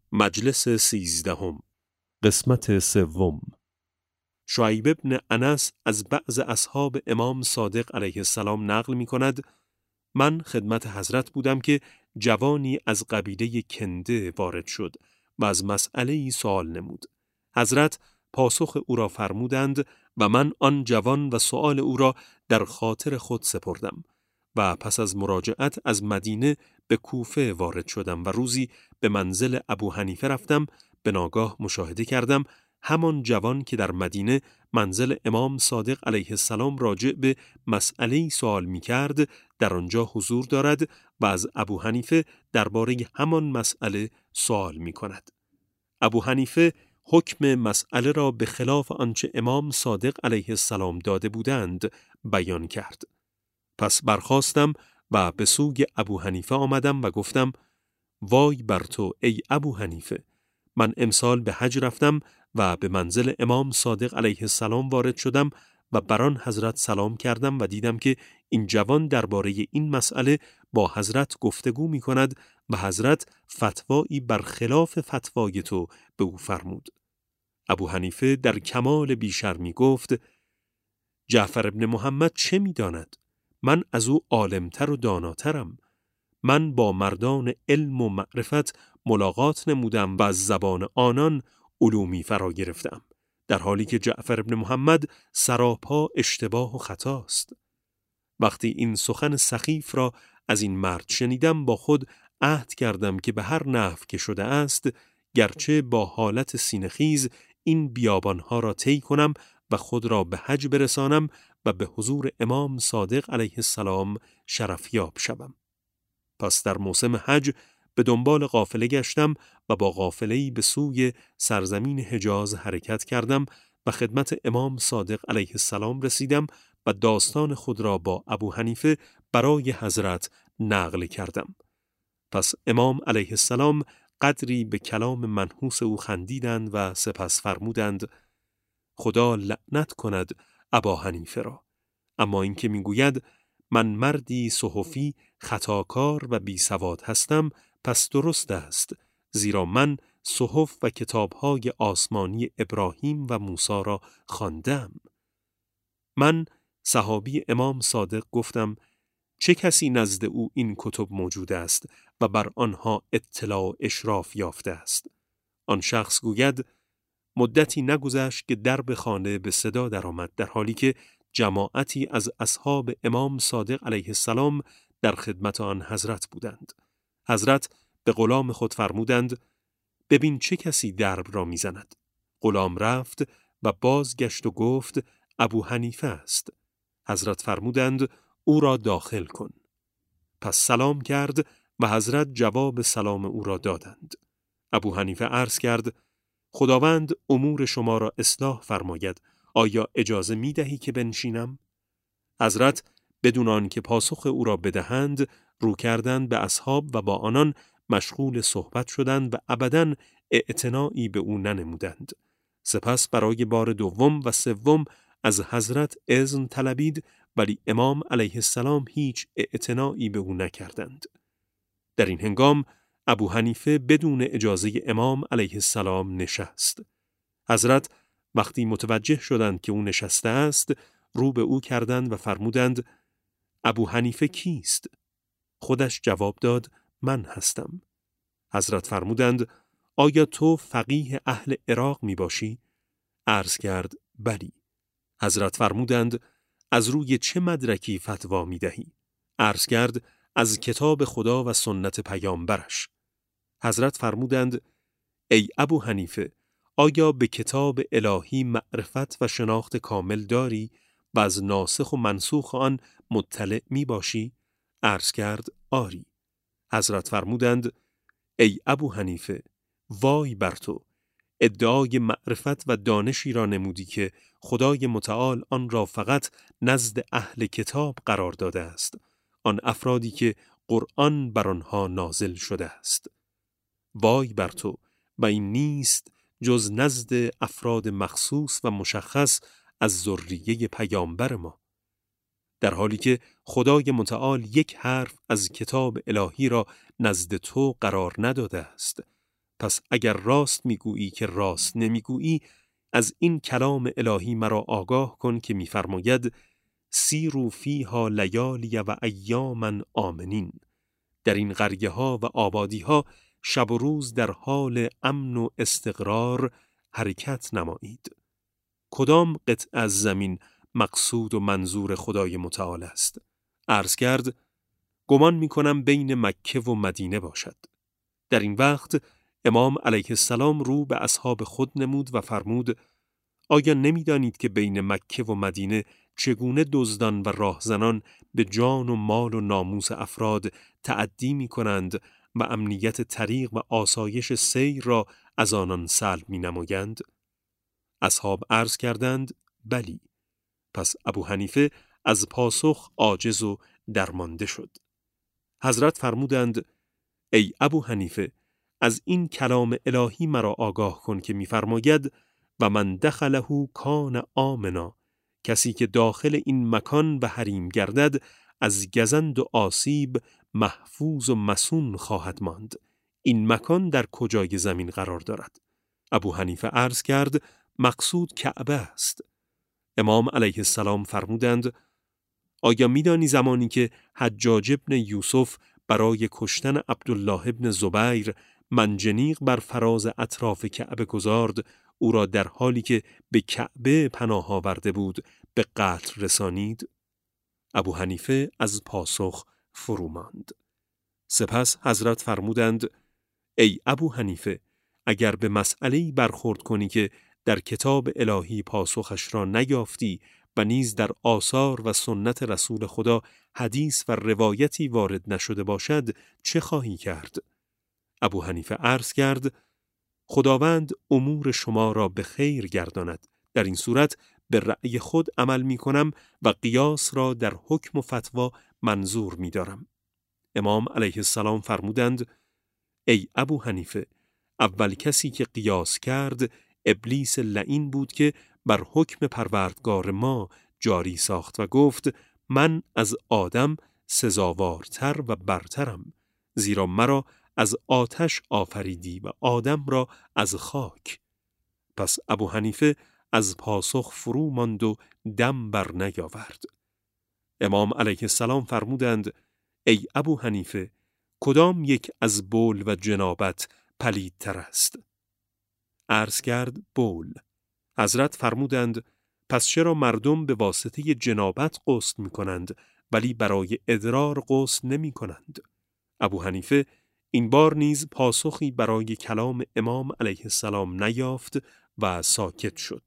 مجلس 13. قسمت 3. شعیب بن انس از بعض اصحاب امام صادق علیه السلام نقل می کند: من خدمت حضرت بودم که جوانی از قبیله کنده وارد شد و از مسئله‌ای سوال نمود. حضرت پاسخ او را فرمودند و من آن جوان و سؤال او را در خاطر خود سپردم و پس از مراجعت از مدینه به کوفه وارد شدم و روزی به منزل ابو حنیفه رفتم. به ناگاه مشاهده کردم همان جوان که در مدینه منزل امام صادق علیه السلام راجع به مسئله‌ای سوال می‌کرد در آنجا حضور دارد و از ابو حنیفه درباره همان مسئله سوال می‌کند. ابو حنیفه حکم مسئله را به خلاف آنچه امام صادق علیه السلام داده بودند بیان کرد. پس برخاستم و به سوی ابو حنیفه آمدم و گفتم: وای بر تو ای ابو حنیفه، من امسال به حج رفتم و به منزل امام صادق علیه السلام وارد شدم و بر آن حضرت سلام کردم و دیدم که این جوان درباره این مسئله با حضرت گفتگو می کند و حضرت فتوایی برخلاف فتوای تو به او فرمود. ابو حنیفه در کمال بیشرمی گفت: جعفر ابن محمد چه می داند؟ من از او عالمتر و داناترم. من با مردان علم و معرفت ملاقات نمودم و از زبان آنان علومی فرا گرفتم، در حالی که جعفر ابن محمد سراپا اشتباه و خطاست. وقتی این سخن سخیف را از این مرد شنیدم با خود عهد کردم که به هر نحو که شده است گرچه با حالت سینه‌خیز این بیابانها را طی کنم و خود را به حج برسانم و به حضور امام صادق علیه السلام شرفیاب شوم. پس در موسم حج به دنبال قافله گشتم و با قافله‌ای به سوی سرزمین حجاز حرکت کردم و خدمت امام صادق علیه السلام رسیدم و داستان خود را با ابو حنیفه برای حضرت نقل کردم. پس امام علیه السلام قدری به کلام منحوس او خندیدند و سپس فرمودند: خدا لعنت کند ابا حنیفه را. اما این که میگوید من مردی صحفی خطاکار و بی سواد هستم، پس درست است، زیرا من صحف و کتاب‌های آسمانی ابراهیم و موسی را خواندم. من صحابی امام صادق گفتم: چه کسی نزد او این کتب موجود است و بر آنها اطلاع و اشراف یافته است؟ آن شخص گوید: مدتی نگذشت که درب خانه به صدا درآمد، در حالی که جماعتی از اصحاب امام صادق علیه السلام در خدمت آن حضرت بودند. حضرت به غلام خود فرمودند: ببین چه کسی درب را میزند. غلام رفت و بازگشت و گفت: ابو حنیفه است. حضرت فرمودند: او را داخل کن. پس سلام کرد و حضرت جواب سلام او را دادند. ابو حنیفه عرض کرد: خداوند امور شما را اصلاح فرماید، آیا اجازه می دهی که بنشینم؟ حضرت بدون آن که پاسخ او را بدهند رو کردند به اصحاب و با آنان مشغول صحبت شدند و ابداً اعتنایی به او ننمودند. سپس برای بار دوم و سوم از حضرت اذن طلبید، ولی امام علیه السلام هیچ اعتنایی به او نکردند. در این هنگام ابو حنیفه بدون اجازه امام علیه السلام نشست. حضرت وقتی متوجه شدند که او نشسته است، رو به او کردند و فرمودند: ابو حنیفه کیست؟ خودش جواب داد: من هستم. حضرت فرمودند: آیا تو فقیه اهل عراق می باشی؟ عرض کرد: بلی. حضرت فرمودند: از روی چه مدرکی فتوا می دهی؟ عرض کرد: از کتاب خدا و سنت پیامبرش. حضرت فرمودند: ای ابو حنیفه، آیا به کتاب الهی معرفت و شناخت کامل داری و از ناسخ و منسوخ آن مطلع می باشی؟ عرض کرد: آری. حضرت فرمودند: ای ابو حنیفه، وای بر تو، ادعای معرفت و دانشی را نمودی که خدای متعال آن را فقط نزد اهل کتاب قرار داده است، آن افرادی که قرآن بر آنها نازل شده است. وای بر تو، و این نیست جز نزد افراد مخصوص و مشخص از ذریه پیامبر ما، در حالی که خدای متعال یک حرف از کتاب الهی را نزد تو قرار نداده است پس اگر راست میگویی که راست نمیگویی، از این کلام الهی مرا آگاه کن که میفرماید سیروا فیها لیالی و ایاما آمنین. در این قریه ها و آبادی ها شب و روز در حال امن و استقرار حرکت نمایید. کدام قطعه از زمین مقصود و منظور خدای متعال است؟ عرض کرد گمان می‌کنم بین مکه و مدینه باشد. در این وقت امام علیه السلام رو به اصحاب خود نمود و فرمود آیا نمی‌دانید که بین مکه و مدینه چگونه دزدان و راهزنان به جان و مال و ناموس افراد تعدی می‌کنند و امنیت طریق و آسایش سیر را از آنان سلب می‌نمایند؟ اصحاب عرض کردند بلی. پس ابو حنیفه از پاسخ عاجز و درمانده شد. حضرت فرمودند ای ابو حنیفه، از این کلام الهی مرا آگاه کن که می‌فرماید و من دخله کان آمنا. کسی که داخل این مکان و حریم گردد از گزند و آسیب محفوظ و مصون خواهد ماند. این مکان در کجای زمین قرار دارد؟ ابو حنیفه عرض کرد مقصود کعبه است. امام علیه السلام فرمودند آیا می‌دانی زمانی که حجاج ابن یوسف برای کشتن عبدالله ابن زبیر منجنیق بر فراز اطراف کعبه گذارد، او را در حالی که به کعبه پناه آورده بود به قتل رسانید؟ ابو حنیفه از پاسخ فرو ماند. سپس حضرت فرمودند ای ابو حنیفه، اگر به مسئله‌ای برخورد کنی که در کتاب الهی پاسخش را نیافتی و نیز در آثار و سنت رسول خدا حدیث و روایتی وارد نشده باشد، چه خواهی کرد؟ ابو حنیفه عرض کرد خداوند امور شما را به خیر گرداند. در این صورت به رأی خود عمل می کنم و قیاس را در حکم و فتوا منظور می دارم. امام علیه السلام فرمودند ای ابو حنیفه، اول کسی که قیاس کرد ابلیس لعین بود که بر حکم پروردگار ما جاری ساخت و گفت من از آدم سزاوارتر و برترم، زیرا مرا از آتش آفریدی و آدم را از خاک. پس ابو حنیفه از پاسخ فرو ماند و دم بر نیاورد. امام علیه السلام فرمودند ای ابو حنیفه، کدام یک از بول و جنابت پلیدتر است؟ عرض کرد بول. حضرت فرمودند پس چرا مردم به واسطه جنابت غسل می کنند ولی برای ادرار غسل نمی کنند؟ ابو حنیفه این بار نیز پاسخی برای کلام امام علیه السلام نیافت و ساکت شد.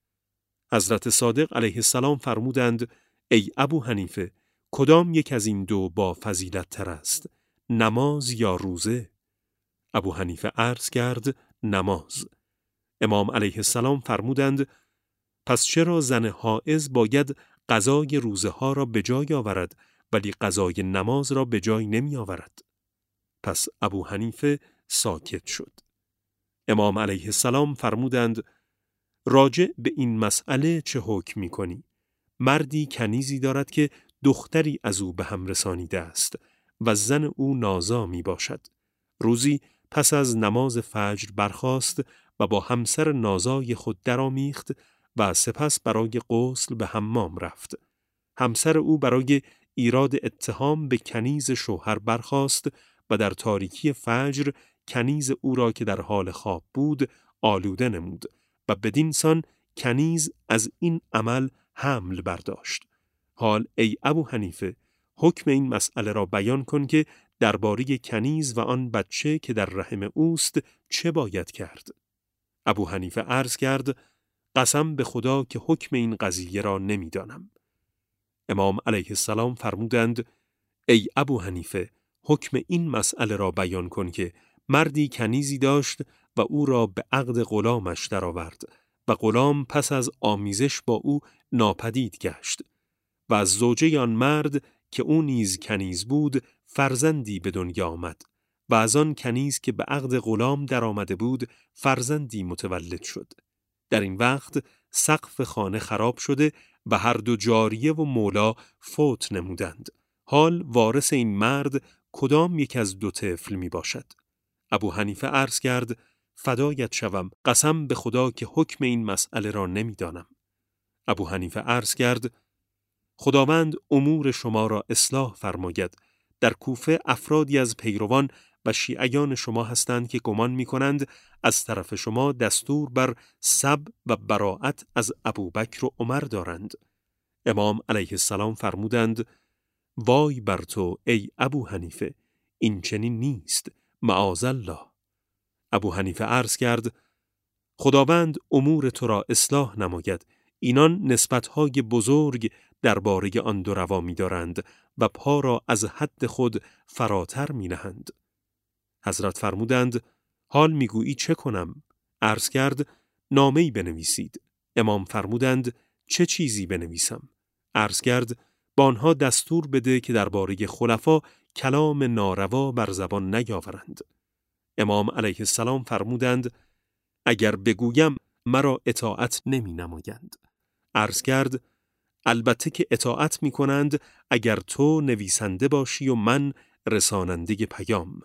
حضرت صادق علیه السلام فرمودند ای ابو حنیفه، کدام یک از این دو با فضیلت تر است؟ نماز یا روزه؟ ابو حنیفه عرض کرد نماز. امام علیه السلام فرمودند پس چرا زن حائض باید قضای روزه ها را به جای آورد ولی قضای نماز را به جای نمی آورد؟ پس ابو حنیفه ساکت شد. امام علیه السلام فرمودند راجع به این مسئله چه حکم می کنی؟ مردی کنیزی دارد که دختری از او به هم رسانیده است و زن او نازا می باشد. روزی پس از نماز فجر برخاست و با همسر نازای خود درآمیخت و سپس برای غسل به حمام رفت. همسر او برای ایراد اتهام به کنیز شوهر برخاست و در تاریکی فجر کنیز او را که در حال خواب بود آلوده نمود و بدین سان کنیز از این عمل حمل برداشت. حال ای ابو حنیفه، حکم این مسئله را بیان کن که درباره کنیز و آن بچه که در رحم اوست چه باید کرد؟ ابو حنیفه عرض کرد قسم به خدا که حکم این قضیه را نمیدانم. امام علیه السلام فرمودند ای ابو حنیفه، حکم این مسئله را بیان کن که مردی کنیزی داشت و او را به عقد غلامش درآورد و غلام پس از آمیزش با او ناپدید گشت و از زوجه آن مرد که او نیز کنیز بود فرزندی به دنیا آمد و از آن کنیز که به عقد غلام درآمده بود فرزندی متولد شد. در این وقت سقف خانه خراب شده و هر دو جاریه و مولا فوت نمودند. حال وارث این مرد کدام یک از دو طفل می باشد؟ ابو حنیفه عرض کرد فدایت شوم، قسم به خدا که حکم این مسئله را نمیدانم. ابو حنیفه عرض کرد خداوند امور شما را اصلاح فرماید. در کوفه افرادی از پیروان و شیعیان شما هستند که گمان می‌کنند از طرف شما دستور بر سب و براءت از ابوبکر و عمر دارند. امام علیه السلام فرمودند وای بر تو ای ابو حنیفه، این چنین نیست، معاذالله. ابو حنیفه عرض کرد خداوند امور تو را اصلاح نماید. اینان نسبت‌های بزرگ درباره آن دو روا می‌دارند و پا را از حد خود فراتر می‌نهند. حضرت فرمودند حال میگویی چه کنم؟ عرض کرد نامه‌ای بنویسید. امام فرمودند چه چیزی بنویسم؟ عرض کرد با آنها دستور بده که درباره خلفا کلام ناروا بر زبان نیاورند. امام علیه السلام فرمودند اگر بگویم مرا اطاعت نمی نمایند. عرض کرد البته که اطاعت می کنند اگر تو نویسنده باشی و من رساننده پیام.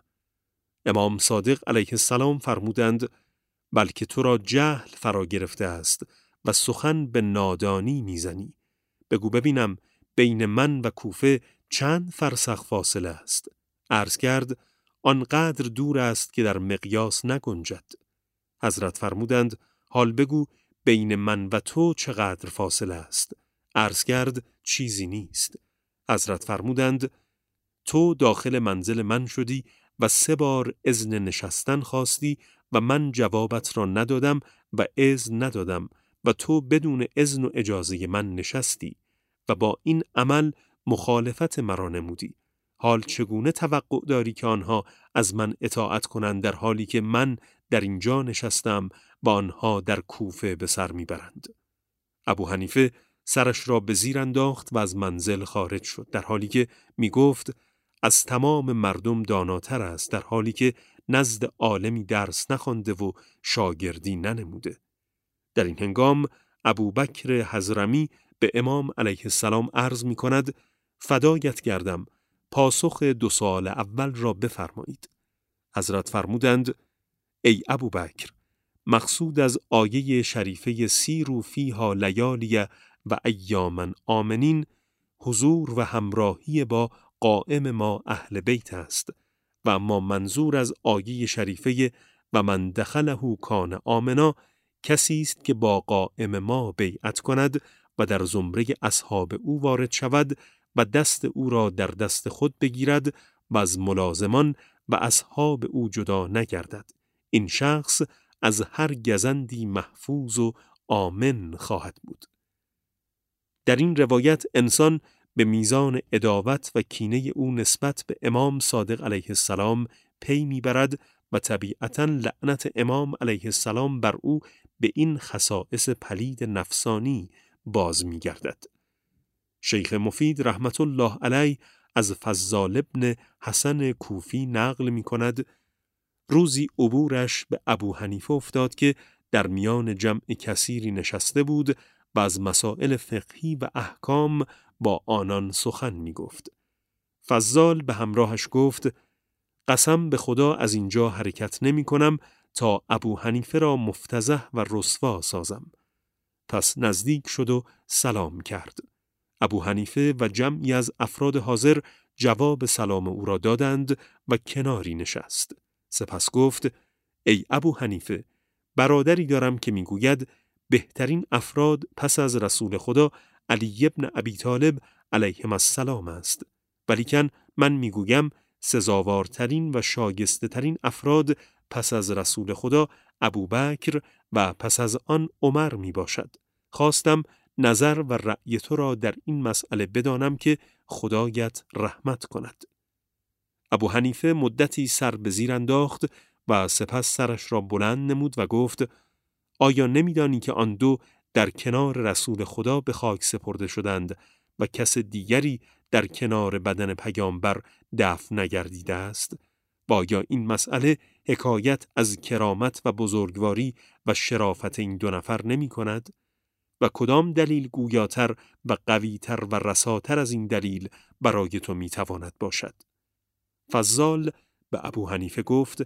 امام صادق علیه السلام فرمودند بلکه تو را جهل فرا گرفته است و سخن به نادانی میزنی. بگو ببینم بین من و کوفه چند فرسخ فاصله است؟ عرض کرد آنقدر دور است که در مقیاس نگنجد. حضرت فرمودند حال بگو بین من و تو چقدر فاصله است؟ عرض کرد چیزی نیست. حضرت فرمودند تو داخل منزل من شدی و 3 بار اذن نشستن خواستی و من جوابت را ندادم و اذن ندادم و تو بدون اذن و اجازه من نشستی و با این عمل مخالفت مرا نمودی. حال چگونه توقع داری که آنها از من اطاعت کنند در حالی که من در اینجا نشستم و آنها در کوفه به سر میبرند؟ ابو حنیفه سرش را به زیر انداخت و از منزل خارج شد در حالی که میگفت از تمام مردم داناتر است، در حالی که نزد عالمی درس نخوانده و شاگردی ننموده. در این هنگام ابوبکر حضرمی به امام علیه السلام عرض می کند فدایت گردم، پاسخ 2 سوال اول را بفرمایید. حضرت فرمودند ای ابوبکر، مقصود از آیه شریفه سیروا فیها لیالی و ایاما آمنین حضور و همراهی با قائم ما اهل بیت است و اما منظور از آیه شریفه و من دخله کان آمنا کسی است که با قائم ما بیعت کند و در زمره اصحاب او وارد شود و دست او را در دست خود بگیرد و از ملازمان و اصحاب او جدا نگردد. این شخص از هر گزندی محفوظ و آمن خواهد بود. در این روایت انسان به میزان عداوت و کینه او نسبت به امام صادق علیه السلام پی میبرد و طبیعتاً لعنت امام علیه السلام بر او به این خصائص پلید نفسانی باز میگردد. شیخ مفید رحمت الله علیه از فضال ابن حسن کوفی نقل می کند روزی عبورش به ابو حنیفه افتاد که در میان جمع کثیری نشسته بود و از مسائل فقهی و احکام با آنان سخن می گفت. فضال به همراهش گفت قسم به خدا از اینجا حرکت نمی کنم تا ابو حنیفه را مفتضح و رسوا سازم. پس نزدیک شد و سلام کرد. ابو حنیفه و جمعی از افراد حاضر جواب سلام او را دادند و کناری نشست. سپس گفت ای ابو حنیفه، برادری دارم که میگوید بهترین افراد پس از رسول خدا علی ابن ابی طالب علیهم السلام است، ولیکن من میگویم سزاوارترین و شایسته ترین افراد پس از رسول خدا ابوبکر و پس از آن عمر می باشد. خواستم نظر و رأی تو را در این مسئله بدانم که خدایت رحمت کند. ابو حنیفه مدتی سر به زیر انداخت و سپس سرش را بلند نمود و گفت آیا نمیدانی که آن دو در کنار رسول خدا به خاک سپرده شدند و کس دیگری در کنار بدن پیامبر دفن نگردیده است؟ و آیا این مسئله حکایت از کرامت و بزرگواری و شرافت این 2 نفر نمی کند؟ و کدام دلیل گویاتر و قویتر و رساتر از این دلیل برای تو می تواند باشد؟ فضال به ابو حنیفه گفت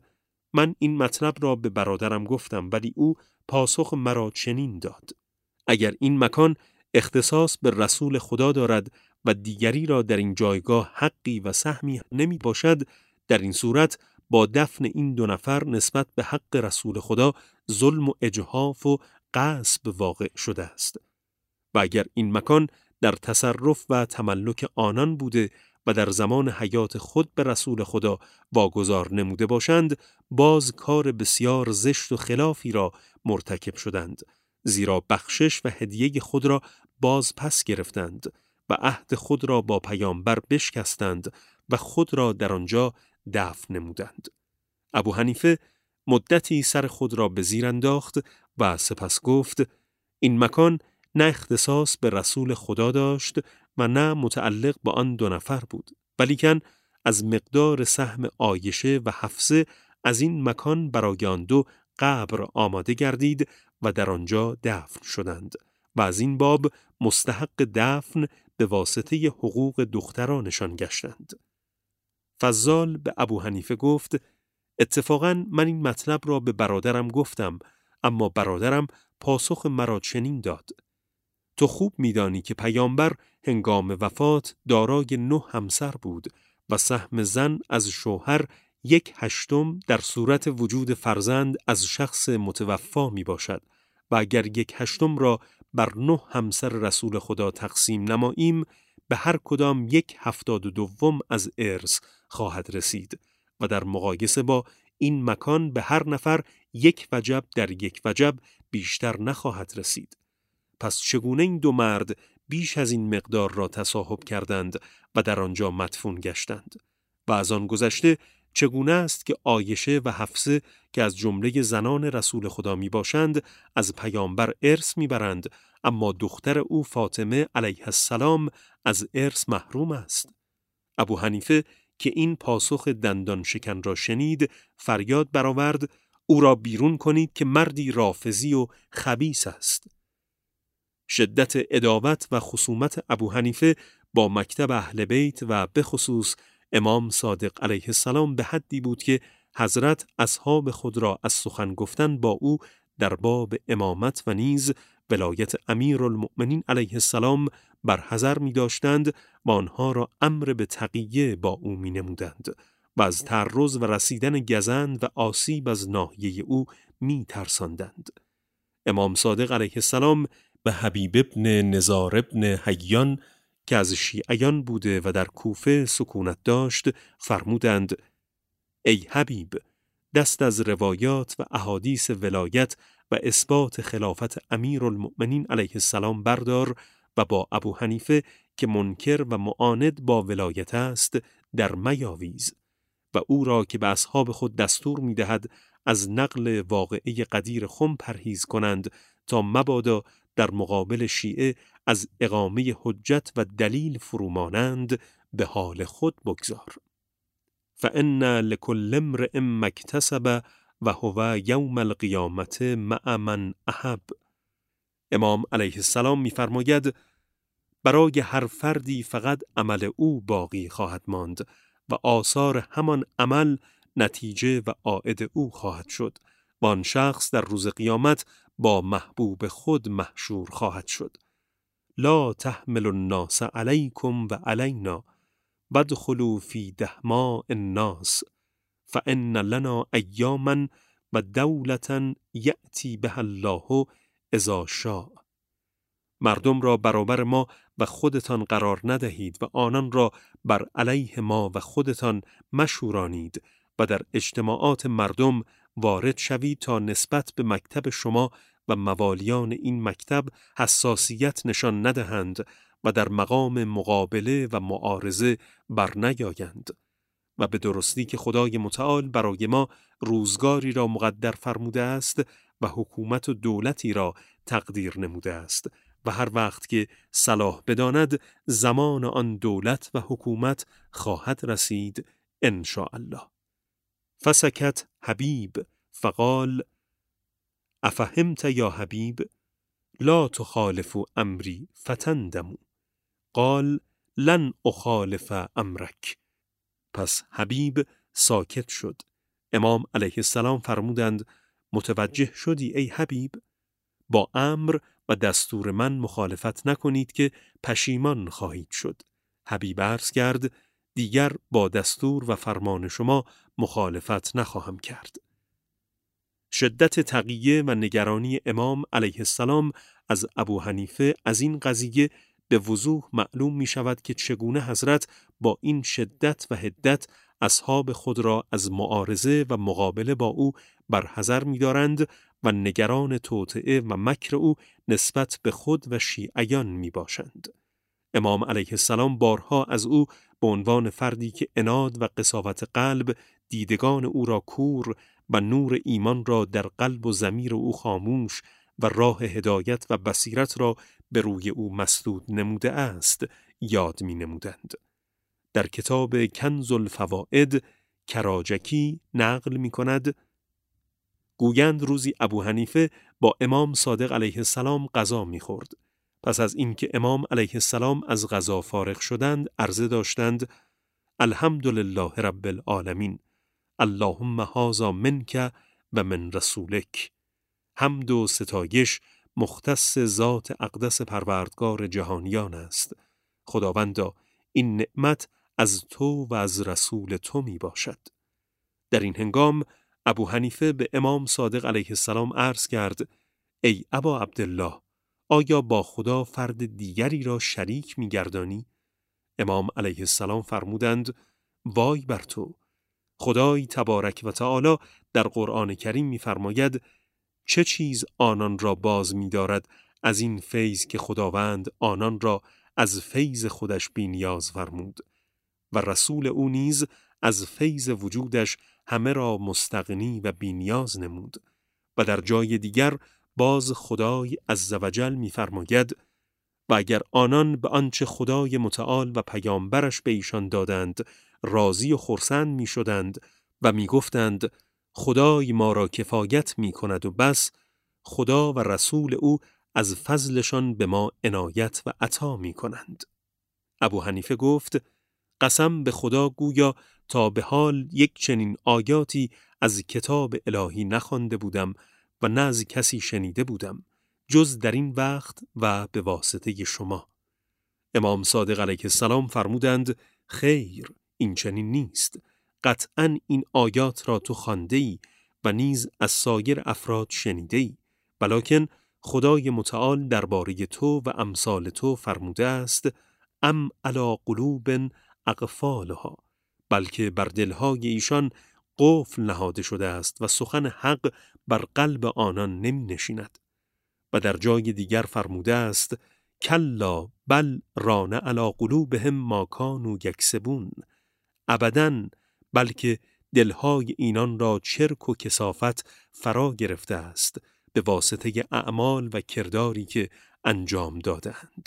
من این مطلب را به برادرم گفتم، ولی او پاسخ مرا چنین داد: اگر این مکان اختصاص به رسول خدا دارد و دیگری را در این جایگاه حقی و سهمی نمی باشد، در این صورت با دفن این 2 نفر نسبت به حق رسول خدا ظلم و اجحاف و غصب واقع شده است. و اگر این مکان در تصرف و تملک آنان بوده و در زمان حیات خود به رسول خدا واگذار نموده باشند، باز کار بسیار زشت و خلافی را مرتکب شدند، زیرا بخشش و هدیه خود را باز پس گرفتند و عهد خود را با پیامبر بشکستند و خود را در آنجا دفن نمودند. ابو حنیفه مدتی سر خود را به زیر انداخت و سپس گفت: این مکان نه اختصاص به رسول خدا داشت و نه متعلق به آن 2 نفر بود، ولیکن از مقدار سهم عایشه و حفصه از این مکان برای آن 2 قبر آماده گردید و در آنجا دفن شدند و از این باب مستحق دفن به واسطه حقوق دخترانشان گشتند. فضال به ابو حنیفه گفت: اتفاقاً من این مطلب را به برادرم گفتم، اما برادرم پاسخ مرا چنین داد: تو خوب می‌دانی که پیامبر هنگام وفات دارای 9 همسر بود و سهم زن از شوهر 1/8 در صورت وجود فرزند از شخص متوفا می باشد و اگر 1/8 را بر 9 همسر رسول خدا تقسیم نماییم، به هر کدام 1/72 از ارث خواهد رسید و در مقایسه با این مکان به هر نفر 1 وجب در 1 وجب بیشتر نخواهد رسید. پس چگونه این 2 مرد بیش از این مقدار را تصاحب کردند و در آنجا مدفون گشتند؟ و از آن گذشته چگونه است که عایشه و حفصه که از جمله زنان رسول خدا می باشند از پیامبر ارث می برند، اما دختر او فاطمه علیه السلام از ارث محروم است؟ ابو حنیفه که این پاسخ دندان شکن را شنید فریاد برآورد: او را بیرون کنید که مردی رافضی و خبیث است. شدت عداوت و خصومت ابو حنیفه با مکتب اهل بیت و به خصوص امام صادق علیه السلام به حدی بود که حضرت اصحاب خود را از سخن گفتن با او در باب امامت و نیز ولایت امیرالمؤمنین علیه السلام برحذر می داشتند و آنها را امر به تقیه با او می نمودند و از تعرض و رسیدن گزند و آسیب از ناحیه او می ترساندند. امام صادق علیه السلام به حبیب ابن نزار ابن حیان که از شیعیان بوده و در کوفه سکونت داشت فرمودند: ای حبیب، دست از روایات و احادیث ولایت و اثبات خلافت امیرالمؤمنین علیه السلام بردار و با ابو حنیفه که منکر و معاند با ولایت است در میاویز و او را که به اصحاب خود دستور می دهد از نقل واقعه قدیر خم پرهیز کنند تا مبادا در مقابل شیعه از اقامه حجت و دلیل فرومانند به حال خود بگذار. فإن لكل امرئ ما اکتسب و هو یوم القیامة مع من احب. امام علیه السلام می‌فرماید برای هر فردی فقط عمل او باقی خواهد ماند و آثار همان عمل نتیجه و عائد او خواهد شد و آن شخص در روز قیامت با محبوب خود محشور خواهد شد. لا تحمل الناس علیکم و علینا وادخلوا فی دهماء الناس فإن لنا ایاما و دولة یأتی بها الله اذا شاء. مردم را برابر ما و خودتان قرار ندهید و آنان را بر علیه ما و خودتان مشورانید و در اجتماعات مردم وارد شوید تا نسبت به مکتب شما و موالیان این مکتب حساسیت نشان ندهند و در مقام مقابله و معارضه بر نیایند. و به درستی که خدای متعال برای ما روزگاری را مقدر فرموده است و حکومت و دولتی را تقدیر نموده است و هر وقت که صلاح بداند زمان آن دولت و حکومت خواهد رسید ان شاء الله. فسکت حبیب فقال افهمت یا حبیب لا تخالف امری فتندم. قال لن اخالف امرک. پس حبیب ساکت شد امام علیه السلام فرمودند متوجه شدی ای حبیب؟ با امر و دستور من مخالفت نکنید که پشیمان خواهید شد. حبیب عرض کرد دیگر با دستور و فرمان شما مخالفت نخواهم کرد. شدت تقیه و نگرانی امام علیه السلام از ابو حنیفه از این قضیه به وضوح معلوم می شود که چگونه حضرت با این شدت و حدت اصحاب خود را از معارضه و مقابله با او برحذر می دارند و نگران توطئه و مکر او نسبت به خود و شیعیان می باشند. امام علیه السلام بارها از او به عنوان فردی که عناد و قساوت قلب دیدگان او را کور و نور ایمان را در قلب و ضمیر او خاموش و راه هدایت و بصیرت را به روی او مسدود نموده است یاد می نمودند. در کتاب کنز الفوائد کراجکی نقل می کند گویند روزی ابو حنیفه با امام صادق علیه السلام غذا می خورد. پس از اینکه امام علیه السلام از غذا فارغ شدند عرضه داشتند الحمدلله رب العالمین اللهم هذا منک و من رسولک. حمد و ستایش مختص ذات اقدس پروردگار جهانیان است. خداوندا این نعمت از تو و از رسول تو می باشد. در این هنگام ابو حنیفه به امام صادق علیه السلام عرض کرد ای ابا عبدالله آیا با خدا فرد دیگری را شریک می گردانی؟ امام علیه السلام فرمودند وای بر تو، خدای تبارک و تعالی در قرآن کریم می فرماید چه چیز آنان را باز می دارد از این فیض که خداوند آنان را از فیض خودش بی نیاز فرمود و رسول او نیز از فیض وجودش همه را مستغنی و بی نیاز نمود. و در جای دیگر باز خدای عزوجل می فرماید و اگر آنان به آنچه خدای متعال و پیامبرش به ایشان دادند راضی و خرسند می شدند و می گفتند خدای ما را کفایت می کند و بس، خدا و رسول او از فضلشان به ما عنایت و عطا می کنند. ابو حنیفه گفت قسم به خدا گویا تا به حال یک چنین آیاتی از کتاب الهی نخوانده بودم و نه از کسی شنیده بودم جز در این وقت و به واسطه شما. امام صادق علیه السلام فرمودند خیر، این چنین نیست. قطعاً این آیات را تو خوانده‌ای و نیز از سایر افراد شنیده‌ای، ولکن خدای متعال درباره تو و امثال تو فرموده است ام علی قلوب اقفالها، بلکه بر دلهای ایشان قفل نهاده شده است و سخن حق بر قلب آنان نمی نشیند. و در جای دیگر فرموده است کلا بل ران علی قلوبهم ما کانوا یکسبون، ابداً بلکه دلهای اینان را چرک و کثافت فرا گرفته است به واسطه اعمال و کرداری که انجام دادند.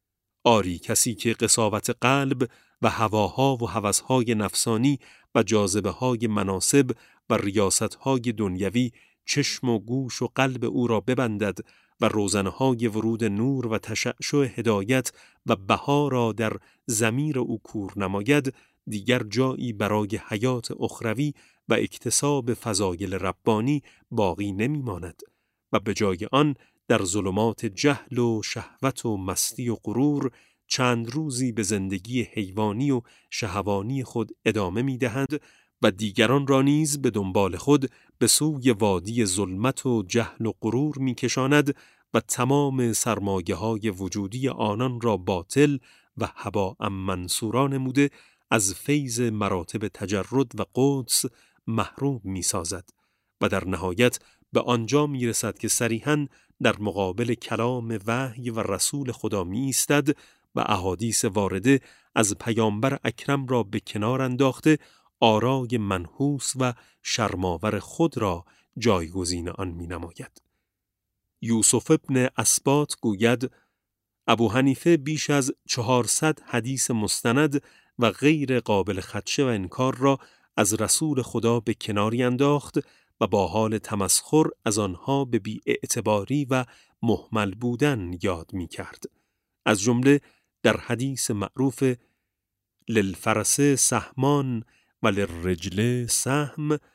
آری کسی که قساوت قلب و هواها و هوسهای نفسانی و جاذبه‌های مناصب و ریاستهای دنیوی چشم و گوش و قلب او را ببندد و روزنهای ورود نور و تشعشع هدایت و بها را در ضمیر او کور نماید، دیگر جایی برای حیات اخروی و اکتساب فضایل ربانی باقی نمی‌ماند و به جای آن در ظلمات جهل و شهوت و مستی و غرور چند روزی به زندگی حیوانی و شهوانی خود ادامه می‌دهند و دیگران را نیز به دنبال خود به سوی وادی ظلمت و جهل و غرور می‌کشاند و تمام سرمایه‌های وجودی آنان را باطل و هباء منثورا نموده از فیض مراتب تجرد و قدس محروم می‌سازد و در نهایت به آنجا می‌رسد که صریحاً در مقابل کلام وحی و رسول خدا می‌ایستد و احادیث وارده از پیامبر اکرم را به کنار انداخته آرای منحوس و شرماور خود را جایگزین آن می‌نماید. یوسف ابن اسباط گوید ابو حنیفه بیش از 400 حدیث مستند و غیر قابل خدشه و انکار را از رسول خدا به کناری انداخت و با حال تمسخر از آنها به بی‌اعتباری و مهمل بودن یاد می کرد. از جمله در حدیث معروف للفرس سهمان و للرجل سهم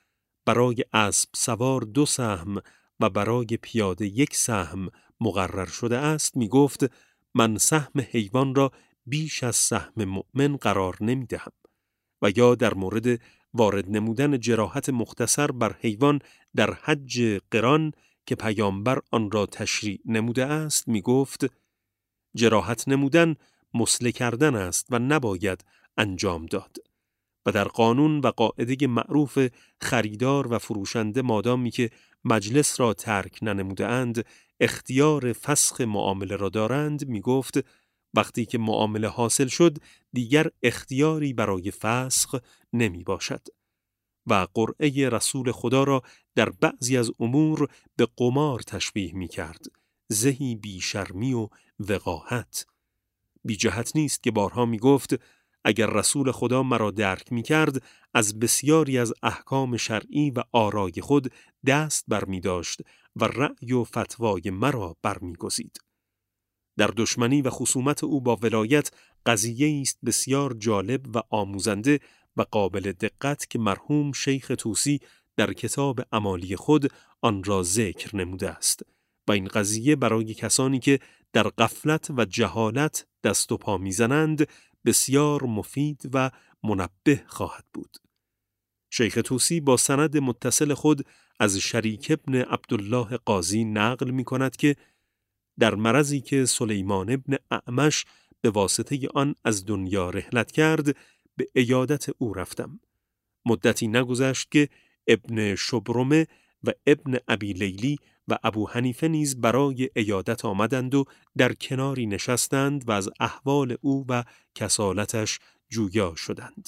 برای اسب سوار 2 سهم و برای پیاده 1 سهم مقرر شده است، می گفت من سهم حیوان را بیش از سهم مؤمن قرار نمی دهم. و یا در مورد وارد نمودن جراحت مختصر بر حیوان در حج قران که پیامبر آن را تشریع نموده است، می گفت جراحت نمودن مسله کردن است و نباید انجام داد. و در قانون و قاعده معروف خریدار و فروشنده مادامی که مجلس را ترک ننموده اند اختیار فسخ معامله را دارند، می گفت وقتی که معامله حاصل شد دیگر اختیاری برای فسخ نمی باشد. و قرعه رسول خدا را در بعضی از امور به قمار تشبیه می کرد، زهی بی شرمی و وقاحت. بی جهت نیست که بارها می گفت اگر رسول خدا مرا درک می کرد از بسیاری از احکام شرعی و آرای خود دست بر می داشت و رأی و فتوای مرا بر می گزید. در دشمنی و خصومت او با ولایت قضیه است بسیار جالب و آموزنده و قابل دقت که مرحوم شیخ طوسی در کتاب امالی خود آن را ذکر نموده است و این قضیه برای کسانی که در غفلت و جهالت دست و پا میزنند بسیار مفید و منبه خواهد بود. شیخ طوسی با سند متصل خود از شریک ابن عبدالله قاضی نقل می کند که در مرضی که سلیمان ابن اعمش به واسطه آن از دنیا رحلت کرد به عیادت او رفتم. مدتی نگذشت که ابن شبرمه و ابن ابی لیلی و ابو حنیفه نیز برای عیادت آمدند و در کناری نشستند و از احوال او و کسالتش جویا شدند.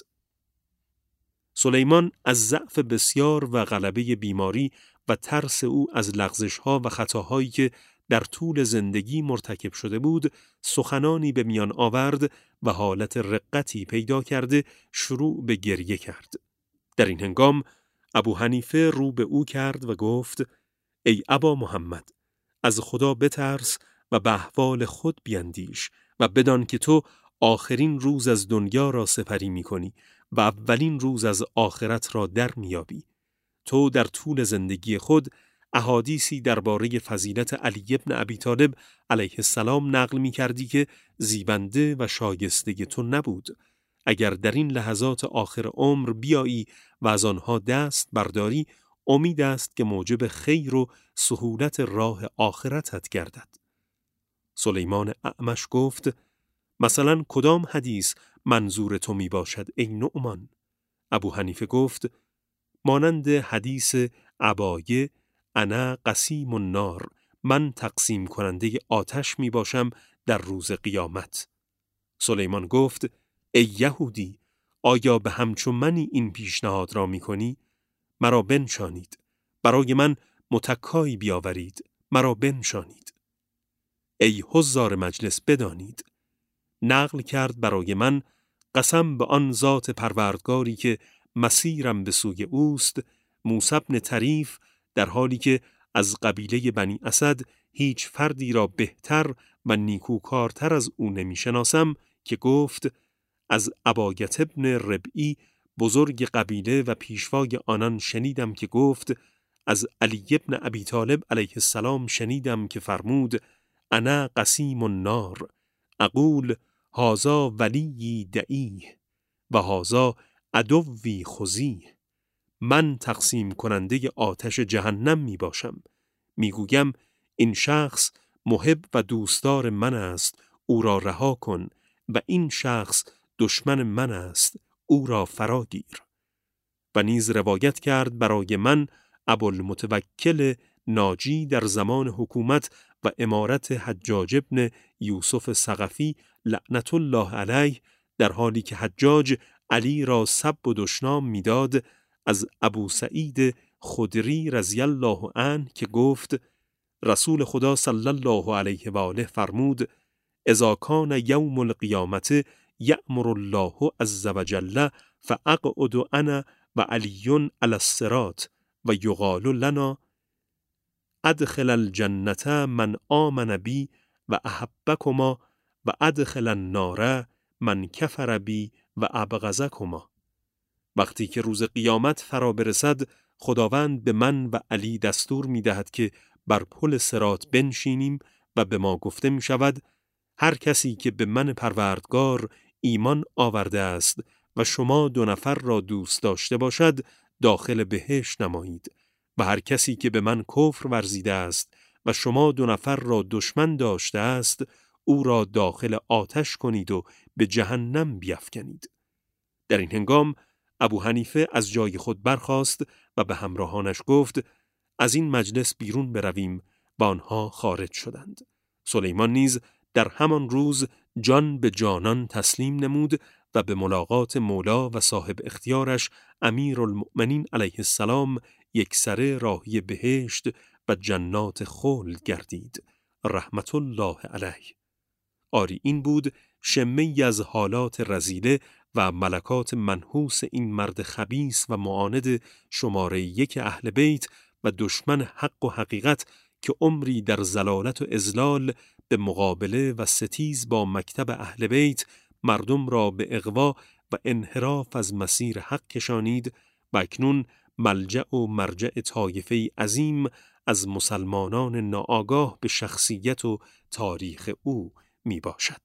سلیمان از ضعف بسیار و غلبه بیماری و ترس او از لغزش‌ها و خطاهایی که در طول زندگی مرتکب شده بود سخنانی به میان آورد و حالت رقتی پیدا کرده شروع به گریه کرد. در این هنگام ابو حنیفه رو به او کرد و گفت ای ابا محمد، از خدا بترس و به احوال خود بیندیش و بدان که تو آخرین روز از دنیا را سپری می کنی و اولین روز از آخرت را در میابی. تو در طول زندگی خود احادیثی درباره فضیلت علی ابن ابی طالب علیه السلام نقل می کردی که زیبنده و شایسته تو نبود. اگر در این لحظات آخر عمر بیایی و از آنها دست برداری، امید است که موجب خیر و سهولت راه آخرتت گردد. سلیمان اعمش گفت مثلا کدام حدیث منظور تو می باشد ای نعمان؟ ابو حنیفه گفت مانند حدیث عبایه انا قسیم النار، من تقسیم کننده آتش می باشم در روز قیامت. سلیمان گفت ای یهودی، آیا به همچون منی این پیشنهاد را می کنی؟ مرا بنشانید، برای من متکایی بیاورید، مرا بنشانید. ای حضار مجلس بدانید، نقل کرد برای من قسم به آن ذات پروردگاری که مسیرم به سوی اوست، موسی بن طریف در حالی که از قبیله بنی اسد هیچ فردی را بهتر و نیکوکارتر از او نمی شناسم که گفت از عبایة ابن ربعی بزرگ قبیله و پیشوای آنان شنیدم که گفت از علی ابن ابی طالب علیه السلام شنیدم که فرمود انا قسیم النار، اقول هذا ولی دعیه و هذا عدوی خذیه. من تقسیم کننده آتش جهنم می باشم، می گویم این شخص محب و دوستدار من است، او را رها کن، و این شخص دشمن من است، او را فراگیر. و نیز روایت کرد برای من ابوالمتوکل ناجی در زمان حکومت و امارت حجاج ابن یوسف ثقفی لعنت الله علیه، در حالی که حجاج علی را سب و دشنام میداد، از ابو سعید خدری رضی الله عنه که گفت رسول خدا صلی الله علیه و آله فرمود اذا کان یوم القیامت یأمر الله عز وجل فاقعد انا و علی علی الصراط و یقال لنا ادخل الجنة من آمن بی و احبکما و ادخل النار من کفر بی و ابغضکما. وقتی که روز قیامت فرا برسد خداوند به من و علی دستور می دهد که بر پل صراط بنشینیم و به ما گفته می شود هر کسی که به من پروردگار ایمان آورده است و شما 2 نفر را دوست داشته باشد داخل بهشت نمایید و هر کسی که به من کفر ورزیده است و شما 2 نفر را دشمن داشته است او را داخل آتش کنید و به جهنم بیفکنید. در این هنگام ابو حنیفه از جای خود برخاست و به همراهانش گفت از این مجلس بیرون برویم و آنها خارج شدند. سلیمان نیز در همان روز جان به جانان تسلیم نمود و به ملاقات مولا و صاحب اختیارش امیرالمؤمنین علیه السلام یکسره راهی بهشت و جنات خلد گردید رحمت الله علیه. آری این بود شمه‌ای از حالات رذیله و ملکات منحوس این مرد خبیث و معاند شماره 1 اهل بیت و دشمن حق و حقیقت که عمری در ضلالت و اضلال به مقابله و ستیز با مکتب اهل بیت مردم را به اغوا و انحراف از مسیر حق کشانید و اکنون ملجأ و مرجع طایفه عظیم از مسلمانان ناآگاه به شخصیت و تاریخ او می باشد.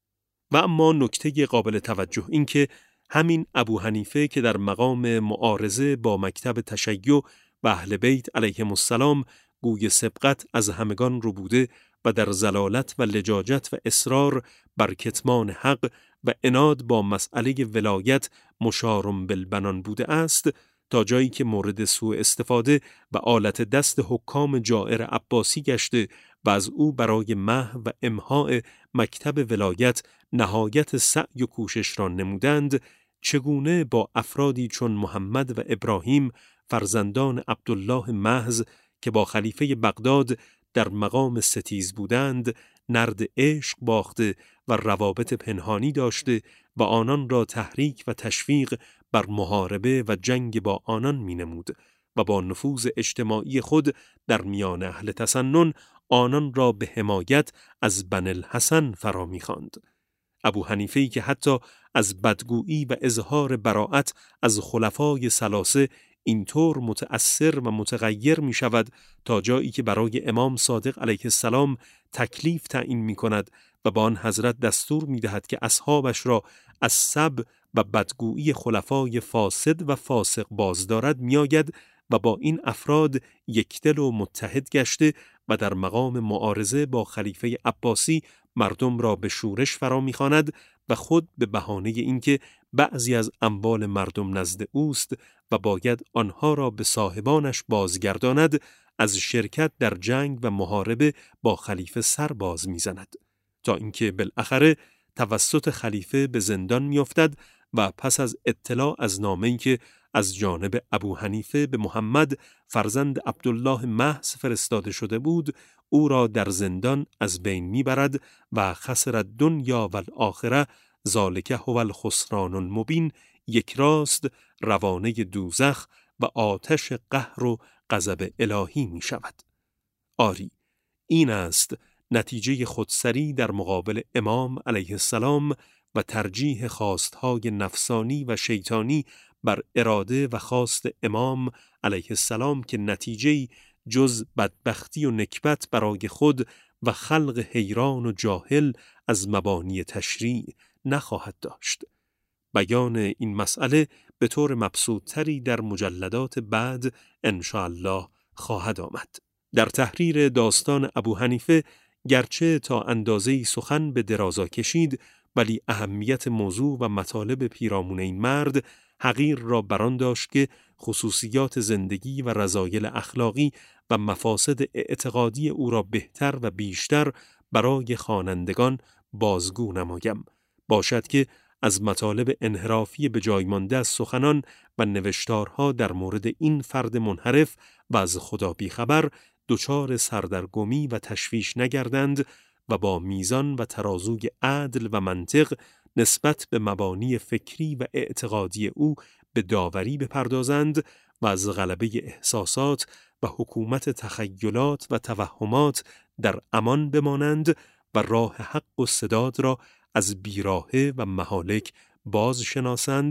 و اما نکته قابل توجه این که همین ابو حنیفه که در مقام معارضه با مکتب تشیع و اهل بیت علیهم السلام گوی سبقت از همگان رو بوده و در ضلالت و لجاجت و اصرار بر کتمان حق و عناد با مسئله ولایت مشارم بالبنان بوده است، تا جایی که مورد سوء استفاده و آلت دست حکام جائر عباسی گشته و از او برای محو و امحاء مکتب ولایت نهایت سعی و کوشش را نمودند، چگونه با افرادی چون محمد و ابراهیم فرزندان عبدالله محض که با خلیفه بغداد در مقام ستیز بودند نرد عشق باخته و روابط پنهانی داشته و آنان را تحریک و تشویق بر محاربه و جنگ با آنان می نمود و با نفوذ اجتماعی خود در میان اهل تسنن آنان را به حمایت از بن الحسن فرا می خواند. ابو حنیفه‌ای که حتی از بدگویی و اظهار براءت از خلفای ثلاثه اینطور متأثر و متغیر می شود تا جایی که برای امام صادق علیه السلام تکلیف تعیین می کند و با آن حضرت دستور می دهد که اصحابش را از سب و بدگویی خلفای فاسد و فاسق بازدارد می آید و با این افراد یکدل و متحد گشته و در مقام معارضه با خلیفه عباسی مردم را به شورش فرا می‌خواند و خود به بهانه اینکه بعضی از اموال مردم نزد اوست و باید آنها را به صاحبانش بازگرداند از شرکت در جنگ و محاربه با خلیفه سر باز می‌زند تا اینکه بالاخره توسط خلیفه به زندان می‌افتد و پس از اطلاع از نامه‌ای که از جانب ابو حنیفه به محمد فرزند عبدالله محض فرستاده شده بود او را در زندان از بین میبرد و خسر الدنیا و الاخره ذالک هو الخسران المبین یک راست روانه دوزخ و آتش قهر و غضب الهی می شود. آری این است نتیجه خودسری در مقابل امام علیه السلام و ترجیح خواستهای نفسانی و شیطانی بر اراده و خواست امام علیه السلام که نتیجه‌ای جز بدبختی و نکبت برای خود و خلق حیران و جاهل از مبانی تشریع نخواهد داشت. بیان این مسئله به طور مبسوط‌تری در مجلدات بعد انشاءالله خواهد آمد. در تحریر داستان ابو حنیفه گرچه تا اندازه‌ای سخن به درازا کشید ولی اهمیت موضوع و مطالب پیرامون این مرد حقیر را بران داشت که خصوصیات زندگی و رذایل اخلاقی و مفاسد اعتقادی او را بهتر و بیشتر برای خوانندگان بازگو نمایم. باشد که از مطالب انحرافی به جای مانده از سخنان و نوشتارها در مورد این فرد منحرف و از خدا بیخبر دچار سردرگمی و تشویش نگردند و با میزان و ترازوی عدل و منطق نسبت به مبانی فکری و اعتقادی او به داوری بپردازند و از غلبه احساسات و حکومت تخیلات و توهمات در امان بمانند و راه حق و سداد را از بیراهه و مهالک باز شناسند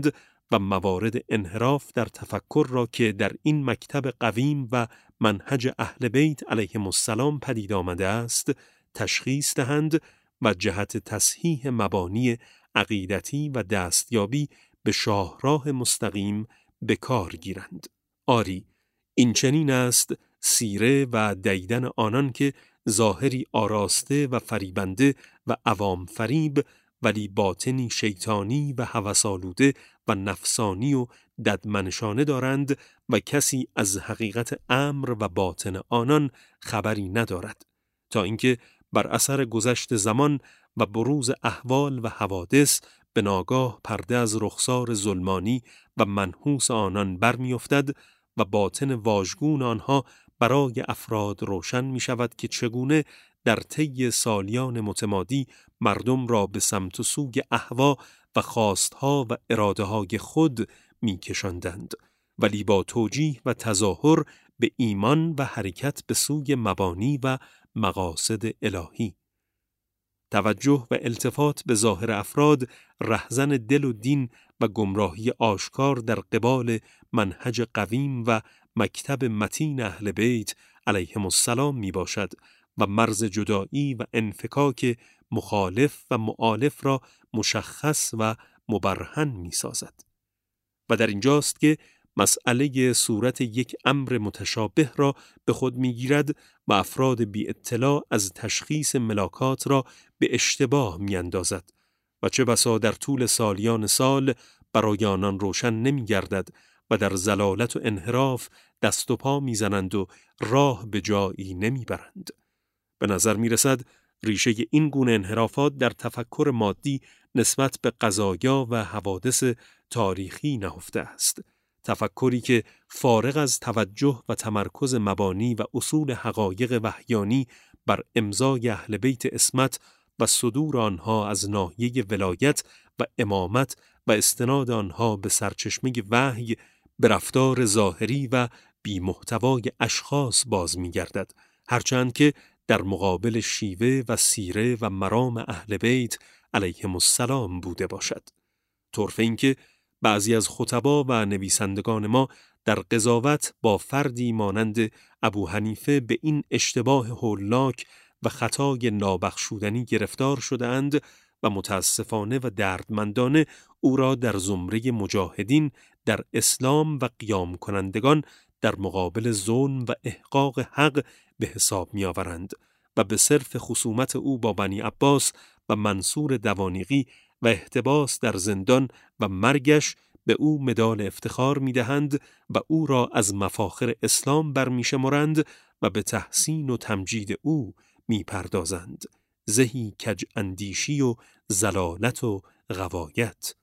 و موارد انحراف در تفکر را که در این مکتب قویم و منهج اهل بیت علیهم السلام پدید آمده است تشخیص دهند و جهت تصحیح مبانی عقیدتی و دستیابی به شاهراه مستقیم به کار گیرند. آری، این چنین است سیره و دیدن آنان که ظاهری آراسته و فریبنده و عوام فریب ولی باطنی شیطانی و هوس‌آلوده و نفسانی و ددمنشانه دارند و کسی از حقیقت امر و باطن آنان خبری ندارد، تا اینکه بر اثر گذشت زمان و بروز احوال و حوادث به ناگاه پرده از رخسار ظلمانی و منحوس آنان برمی‌افتد و باطن واژگون آنها برای افراد روشن می شود که چگونه در طی سالیان متمادی مردم را به سمت و سوی اهوا و خواستها و اراده های خود می کشاندند، ولی با توجیه و تظاهر به ایمان و حرکت به سوی مبانی و مقاصد الهی. توجه و التفات به ظاهر افراد رهزن دل و دین و گمراهی آشکار در قبال منهج قویم و مکتب متین اهل بیت علیهم السلام می باشد و مرز جدایی و انفکاک مخالف و مؤالف را مشخص و مبرهن می سازد. و در اینجاست که مسئله صورت یک امر متشابه را به خود می گیرد و افراد بی اطلاع از تشخیص ملاکات را به اشتباه می اندازد و چه بسا در طول سالیان سال برای آنان روشن نمی گردد و در ضلالت و انحراف دست و پا می زنند و راه به جایی نمی برند. به نظر می رسد ریشه این گونه انحرافات در تفکر مادی نسبت به قضایا و حوادث تاریخی نهفته است. تفکری که فارغ از توجه و تمرکز مبانی و اصول حقایق وحیانی بر امضای اهل بیت عصمت و صدور آنها از ناحیه ولایت و امامت و استناد آنها به سرچشمه وحی به رفتار ظاهری و بی محتوای اشخاص باز می گردد، هرچند که در مقابل شیوه و سیره و مرام اهل بیت علیهم السلام بوده باشد. طرف این که بعضی از خطبا و نویسندگان ما در قضاوت با فردی مانند ابو حنیفه به این اشتباه هولناک و خطای نابخشودنی گرفتار شده‌اند و متاسفانه و دردمندانه او را در زمره مجاهدین در اسلام و قیام کنندگان در مقابل ظلم و احقاق حق به حساب می آورند و به صرف خصومت او با بنی عباس و منصور دوانیقی و احتباس در زندان و مرگش به او مدال افتخار می دهند و او را از مفاخر اسلام برمی شمارند و به تحسین و تمجید او می پردازند. زهی کج اندیشی و ضلالت و غوایت.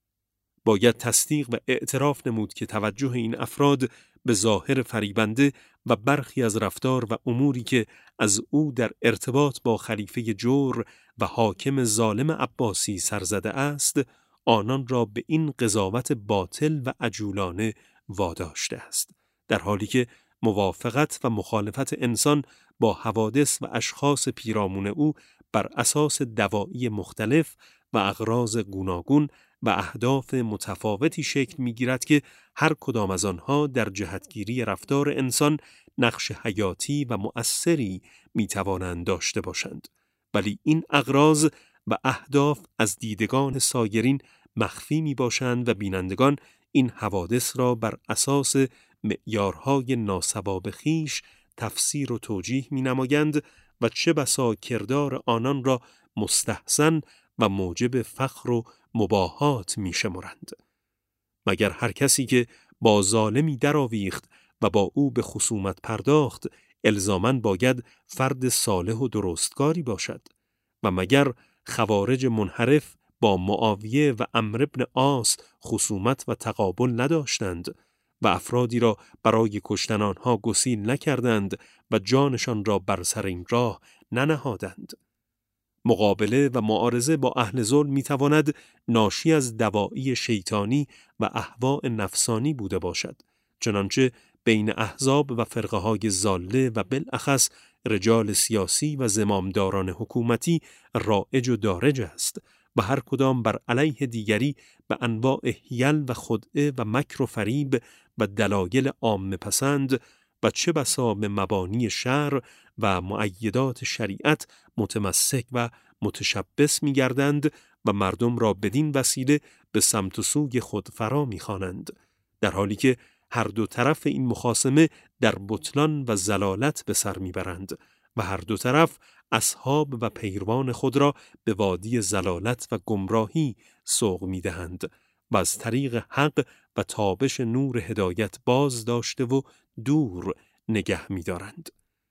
باید تصدیق و اعتراف نمود که توجه این افراد به ظاهر فریبنده و برخی از رفتار و اموری که از او در ارتباط با خلیفه جور و حاکم ظالم عباسی سرزده است، آنان را به این قضاوت باطل و عجولانه واداشته است، در حالی که موافقت و مخالفت انسان با حوادث و اشخاص پیرامون او بر اساس دواعی مختلف و اغراض گوناگون و اهداف متفاوتی شکل می‌گیرد که هر کدام از آنها در جهتگیری رفتار انسان نقش حیاتی و مؤثری می‌توانند داشته باشند، ولی این اغراض و اهداف از دیدگان سایرین مخفی می‌باشند و بینندگان این حوادث را بر اساس معیارهای ناسواب خویش تفسیر و توجیه می‌نمایند و چه بسا کردار آنان را مستحسن و موجب فخر و مباهات می‌شمارند. مگر هر کسی که با ظالمی درآویخت و با او به خصومت پرداخت الزاماً باید فرد صالح و درستکاری باشد؟ و مگر خوارج منحرف با معاویه و عمرو بن عاص خصومت و تقابل نداشتند و افرادی را برای کشتن آنها گسیل نکردند و جانشان را بر سر این راه ننهادند؟ مقابله و معارضه با اهل ظلم میتواند ناشی از دواعی شیطانی و اهواء نفسانی بوده باشد، چنانچه بین احزاب و فرقه های ضاله و بالاخص رجال سیاسی و زمامداران حکومتی رایج و دارج است و هر کدام بر علیه دیگری به انواع حیل و خدعه و مکر و فریب و دلایل عامه پسند و چه بسا به مبانی شرع و مؤیدات شریعت متمسک و متشبث می‌گردند و مردم را بدین وسیله به سمت و سوی خود فرا می‌خوانند، در حالی که هر دو طرف این مخاصمه در بطلان و ضلالت به سر میبرند و هر دو طرف اصحاب و پیروان خود را به وادی ضلالت و گمراهی سوق میدهند و از طریق حق و تابش نور هدایت باز داشته و دور نگه می‌دارند.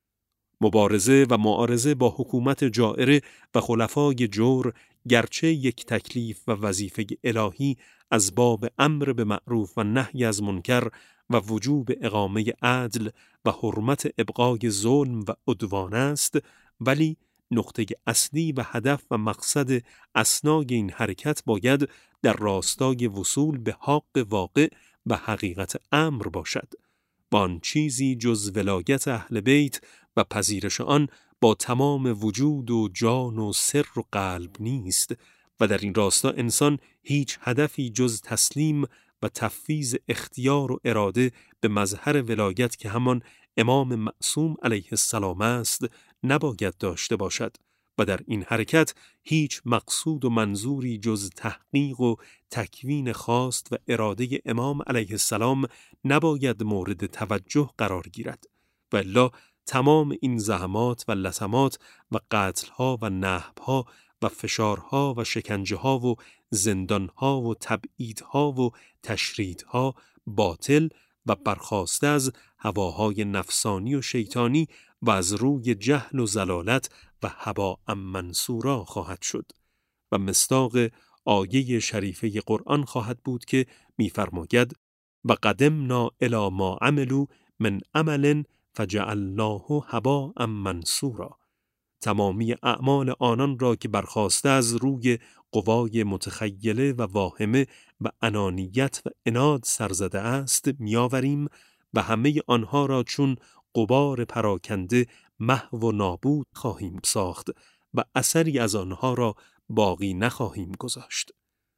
مبارزه و معارضه با حکومت جائره و خلفای جور گرچه یک تکلیف و وظیفه الهی از باب امر به معروف و نهی از منکر و وجوب اقامه عدل و حرمت ابقای ظلم و عدوان است، ولی نقطه اصلی و هدف و مقصد اسنای این حرکت باید در راستای وصول به حق واقع و حقیقت امر باشد و آن چیزی جز ولایت اهل بیت و پذیرش آن با تمام وجود و جان و سر و قلب نیست و در این راستا انسان هیچ هدفی جز تسلیم و تفویض اختیار و اراده به مظهر ولایت که همان امام معصوم علیه السلام است نباید داشته باشد و در این حرکت هیچ مقصود و منظوری جز تحقیق و تکوین خواست و اراده امام علیه السلام نباید مورد توجه قرار گیرد و الا تمام این زحمات و لطمات و قتلها و نهبها و فشارها و شکنجهها و زندانها و تبعیدها و تشریدها باطل و برخاسته از هواهای نفسانی و شیطانی و از روی جهل و ضلالت و هباء منصورا خواهد شد و مصداق آیه شریفه قرآن خواهد بود که می‌فرماید و قدمنا الی ما عملوا من عمل فجعلناه هباء منصورا. تمامی اعمال آنان را که برخاسته از روی قوای متخیله و واهمه و انانیت و عناد سرزده است میآوریم و همه آنها را چون غبار پراکنده محو و نابود خواهیم ساخت و اثری از آنها را باقی نخواهیم گذاشت.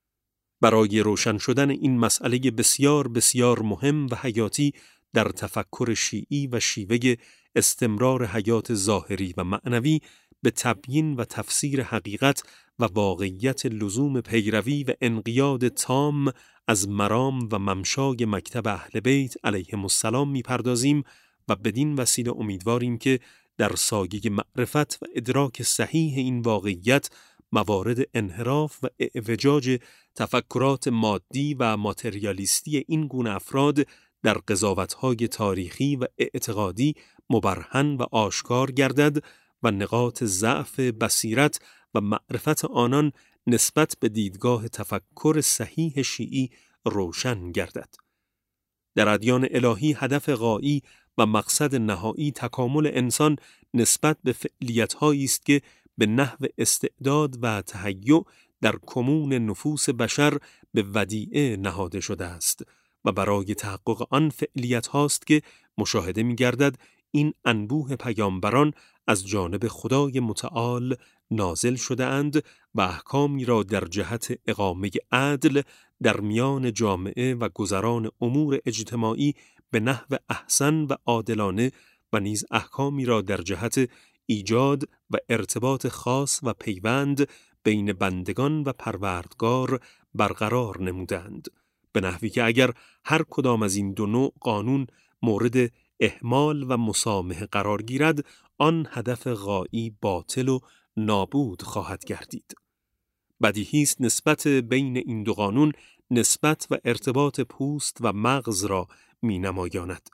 برای روشن شدن این مسئله بسیار بسیار مهم و حیاتی در تفکر شیعی و شیوه استمرار حیات ظاهری و معنوی به تبیین و تفسیر حقیقت و واقعیت لزوم پیروی و انقیاد تام از مرام و ممشای مکتب اهل بیت علیهم السلام می‌پردازیم و بدین وسیله امیدواریم که در سایه معرفت و ادراک صحیح این واقعیت موارد انحراف و اعوجاج تفکرات مادی و ماتریالیستی این گونه افراد در قضاوت‌های تاریخی و اعتقادی مبرهن و آشکار گردد و نقاط ضعف بصیرت و معرفت آنان نسبت به دیدگاه تفکر صحیح شیعی روشن گردد. در ادیان الهی هدف غایی و مقصد نهایی تکامل انسان نسبت به فعالیت‌هایی است که به نحو استعداد و تهیع در کمون نفوس بشر به ودیعه نهاده شده است و برای تحقق آن فعالیت هاست که مشاهده می گردد این انبوه پیامبران از جانب خدای متعال نازل شده اند و احکامی را در جهت اقامه عدل در میان جامعه و گذران امور اجتماعی به نحو احسن و عادلانه و نیز احکامی را در جهت ایجاد و ارتباط خاص و پیوند بین بندگان و پروردگار برقرار نمودند، به نحوی که اگر هر کدام از این دو نوع قانون مورد اهمال و مسامحه قرار گیرد، آن هدف غایی باطل و نابود خواهد گردید. بدیهی است نسبت بین این دو قانون نسبت و ارتباط پوست و مغز را می نمایاند.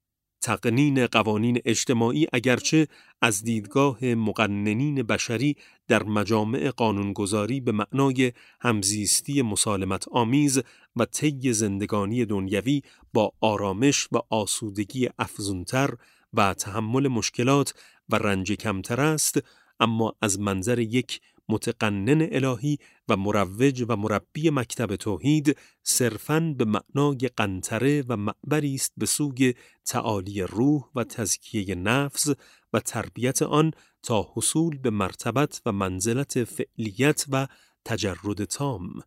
تقنین قوانین اجتماعی اگرچه از دیدگاه مقننین بشری در مجامع قانونگذاری به معنای همزیستی مسالمت آمیز و طی زندگانی دنیوی با آرامش و آسودگی افزونتر و تحمل مشکلات و رنج کمتر است، اما از منظر یک متقنن الهی و مروج و مربی مکتب توحید صرفاً به معنای قنطره و معبری است به سوی تعالی روح و تزکیه نفس و تربیت آن تا حصول به مرتبت و منزلت فعلیت و تجرد تام.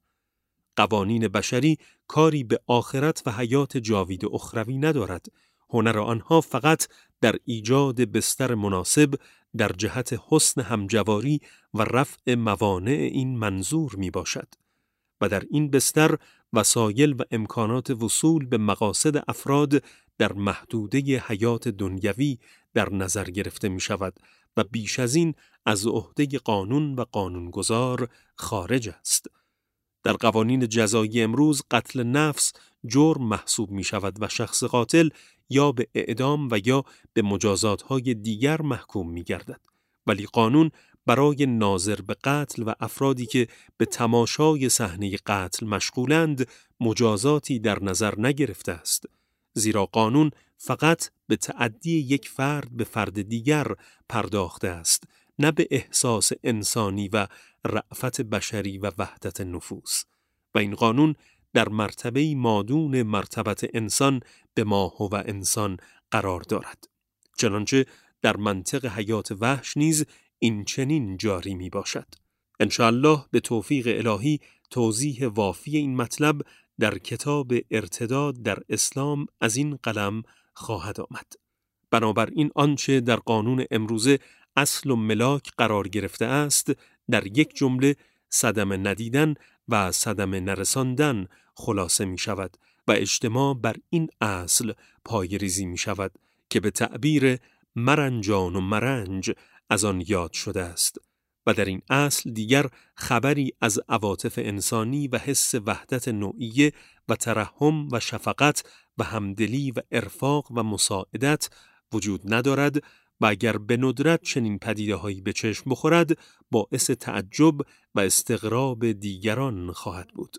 قوانین بشری کاری به آخرت و حیات جاوید اخروی ندارد. هنر آنها فقط در ایجاد بستر مناسب در جهت حسن همجواری و رفع موانع این منظور می باشد و در این بستر وسایل و امکانات وصول به مقاصد افراد در محدوده حیات دنیوی در نظر گرفته می شود و بیش از این از عهده قانون و قانونگذار خارج است. در قوانین جزایی امروز قتل نفس جرم محسوب می شود و شخص قاتل یا به اعدام و یا به مجازات‌های دیگر محکوم می گردد. ولی قانون برای ناظر به قتل و افرادی که به تماشای صحنه قتل مشغولند مجازاتی در نظر نگرفته است. زیرا قانون فقط به تعدی یک فرد به فرد دیگر پرداخته است، نه به احساس انسانی و رأفت بشری و وحدت نفوس. و این قانون در مرتبه مادون مرتبت انسان به ما هو انسان قرار دارد. چنانچه در منطق حیات وحش نیز این چنین جاری می باشد. انشاءالله به توفیق الهی توضیح وافی این مطلب در کتاب ارتداد در اسلام از این قلم خواهد آمد. بنابراین آنچه در قانون امروزه اصل و ملاک قرار گرفته است در یک جمله صدمه ندیدن و صدمه نرساندن خلاصه می شود و اجتماع بر این اصل پایه‌ریزی می شود که به تعبیر مرنجان و مرنج از آن یاد شده است و در این اصل دیگر خبری از عواطف انسانی و حس وحدت نوعیه و ترحم و شفقت و همدلی و ارفاق و مساعدت وجود ندارد و اگر به ندرت چنین پدیده‌هایی به چشم بخورد باعث تعجب و استغراب دیگران خواهد بود.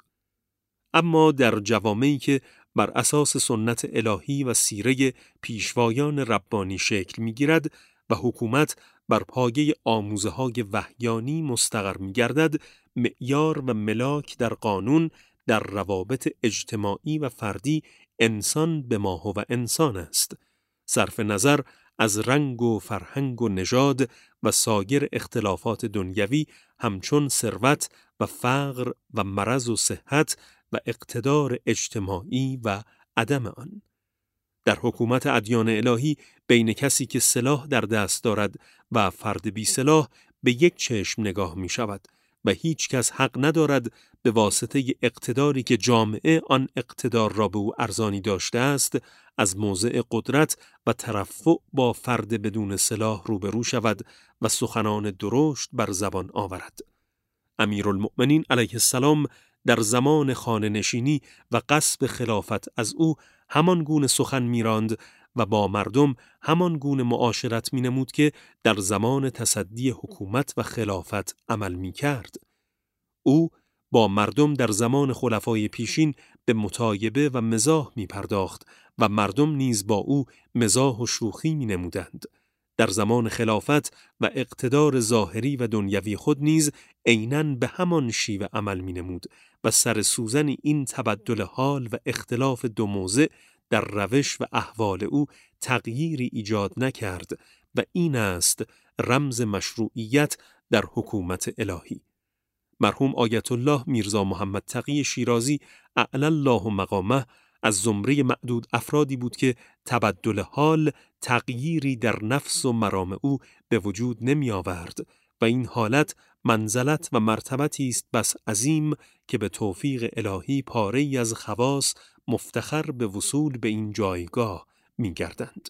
اما در جوامعی که بر اساس سنت الهی و سیره پیشوایان ربانی شکل می‌گیرد و حکومت بر پایه آموزه‌های وحیانی مستقر می‌گردد، معیار و ملاک در قانون در روابط اجتماعی و فردی انسان به ما هو انسان است. صرف نظر از رنگ و فرهنگ و نژاد و سایر اختلافات دنیوی همچون ثروت و فقر و مرض و صحت و اقتدار اجتماعی و عدم آن. در حکومت ادیان الهی بین کسی که سلاح در دست دارد و فرد بی سلاح به یک چشم نگاه می شود و هیچ کس حق ندارد به واسطه اقتداری که جامعه آن اقتدار را به او ارزانی داشته است از موضع قدرت و ترفع با فرد بدون سلاح روبرو شود و سخنان درشت بر زبان آورد. امیرالمؤمنین علیه السلام در زمان خانه نشینی و غصب خلافت از او همان گونه سخن می‌راند و با مردم همان گونه معاشرت می‌نمود که در زمان تصدی حکومت و خلافت عمل می‌کرد. او با مردم در زمان خلفای پیشین به مطایبه و مزاح می‌پرداخت و مردم نیز با او مزاح و شوخی می‌نمودند. در زمان خلافت و اقتدار ظاهری و دنیوی خود نیز عیناً به همان شیوه عمل می‌نمود و سر سوزن این تبدل حال و اختلاف دو موضع در روش و احوال او تغییری ایجاد نکرد و این است رمز مشروعیت در حکومت الهی. مرحوم آیت الله میرزا محمد تقی شیرازی اعلی الله مقامه از زمره معدود افرادی بود که تبدل حال تغییری در نفس و مرام او به وجود نمی آورد و این حالت منزلت و مرتبتی است بس عظیم که به توفیق الهی پاره‌ای از خواص مفتخر به وصول به این جایگاه می گردند.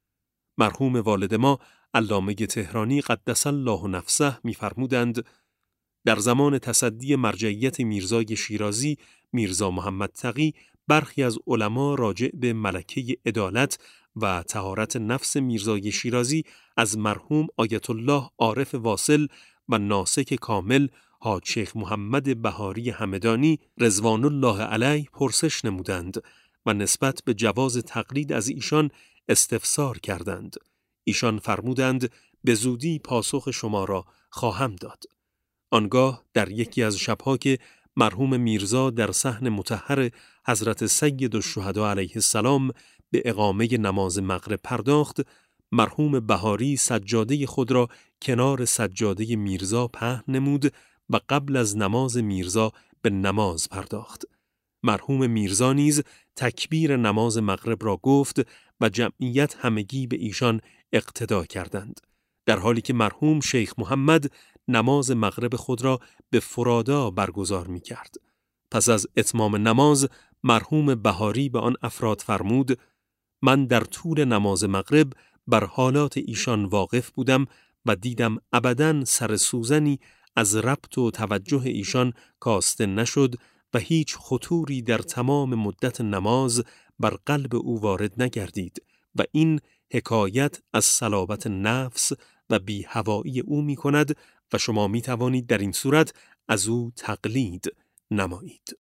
مرحوم والد ما علامه تهرانی قدس الله نفسه می فرمودند در زمان تصدی مرجعیت میرزای شیرازی میرزا محمد تقی برخی از علما راجع به ملکه عدالت و طهارت نفس میرزای شیرازی از مرحوم آیت الله عارف واصل و ناسک کامل حاج شیخ محمد بهاری همدانی رضوان الله علیه پرسش نمودند و نسبت به جواز تقلید از ایشان استفسار کردند. ایشان فرمودند به زودی پاسخ شما را خواهم داد. آنگاه در یکی از شبها که مرحوم میرزا در صحن مطهر حضرت سید الشهدا علیه السلام به اقامه نماز مغرب پرداخت، مرحوم بهاری سجاده خود را کنار سجاده میرزا پهن نمود و قبل از نماز میرزا به نماز پرداخت. مرحوم میرزا نیز تکبیر نماز مغرب را گفت و جمعیت همگی به ایشان اقتدا کردند، در حالی که مرحوم شیخ محمد نماز مغرب خود را به فرادا برگزار می کرد. پس از اتمام نماز مرحوم بهاری به آن افراد فرمود: من در طول نماز مغرب بر حالات ایشان واقف بودم و دیدم ابداً سر سوزنی از ربط و توجه ایشان کاسته نشد و هیچ خطوری در تمام مدت نماز بر قلب او وارد نگردید و این حکایت از صلابت نفس و بی‌هوایی او می کند و شما می توانید در این صورت از او تقلید نمایید.